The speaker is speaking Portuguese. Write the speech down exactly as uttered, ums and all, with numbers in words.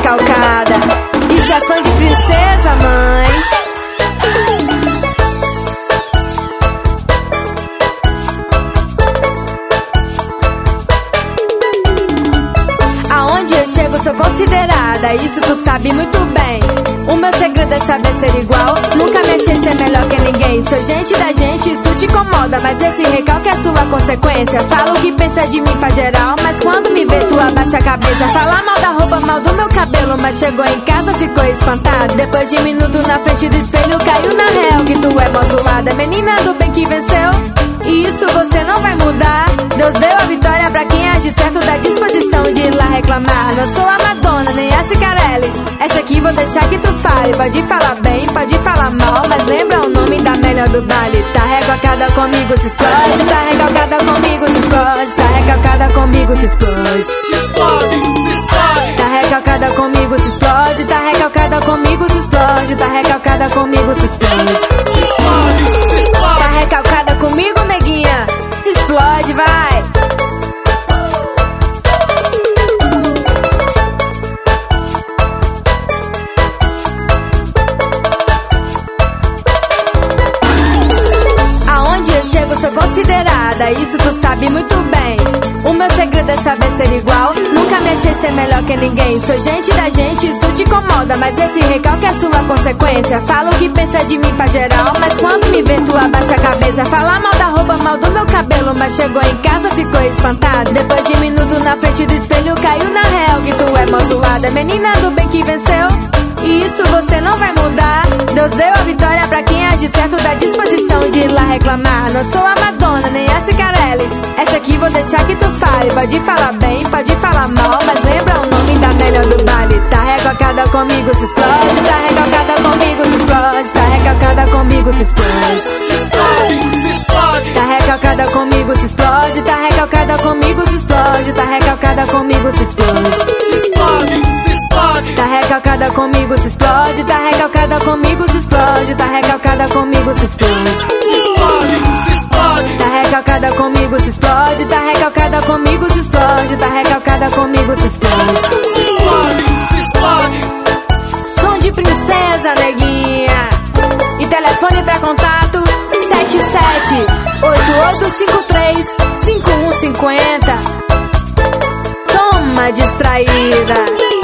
recalcada. Isso é som de princesa, mãe. Aonde eu chego sou considerada, isso tu sabe muito bem. O meu segredo é saber ser igual, nunca me achei ser melhor que ninguém. Sou gente da gente, isso te incomoda, mas esse recalque é sua consequência. Falo o que pensa de mim pra geral, mas quando me vê tu abaixa a cabeça. Fala mal da roupa, mal do meu cabelo, mas chegou em casa ficou espantado. Depois de minuto na frente do espelho caiu na real que tu é mó zoada. Menina do bem que venceu, e isso você não vai mudar. Deus deu a vitória pra quem age certo, dá disposição de ir lá reclamar. Não sou a Madonna, nem a Cicarelli, essa aqui vou deixar que tu fale. Pode falar bem, pode falar mal, mas lembra o nome da melhor do baile. Tá recalcada comigo, se explode. Tá recalcada comigo, se explode. Tá recalcada comigo, se explode. Se explode, se explode. Tá recalcada comigo, se explode. Tá recalcada comigo, se explode. Tá recalcada comigo, se explode. Se explode, se explode. Tá recalcada comigo, neguinha, se explode, vai. Aonde eu chego sou considerada, isso tu sabe muito bem. O meu segredo é saber ser igual, nunca me achei ser melhor que ninguém. Sou gente da gente, isso te incomoda, mas esse recalque é sua consequência. Falo o que pensa de mim pra geral, mas quando me vê tu abaixa a cabeça. Fala mal da roupa, mal do meu cabelo, mas chegou em casa ficou espantado. Depois de minuto na frente do espelho caiu na real que tu é mó zoada. Menina do bem que venceu, e isso você não vai mudar. Deus deu a vitória pra quem age certo, dá disposição de ir lá reclamar. Não sou a Madonna, nem a Cicarelli, essa aqui vou deixar que tu fale. Pode falar bem, pode falar mal, mas lembra o nome da melhor do baile. Tá recalcada comigo, se explode. Tá recalcada comigo, se explode. Tá recalcada comigo, se explode. Se explode, se explode. Tá recalcada comigo, se explode. Tá recalcada comigo, se explode. Tá recalcada comigo, se explode. Se explode, se explode. Tá recalcada comigo, se explode. Tá recalcada comigo, se explode. Tá recalcada comigo, se explode. Se explode, se explode. Tá recalcada comigo, se explode. Tá recalcada comigo, se explode. Tá recalcada comigo, se explode. Se explode, se explode. Som de princesa, neguinha. E telefone pra contato sete sete oito oito cinco três cinco um cinco zero. Toma, distraída.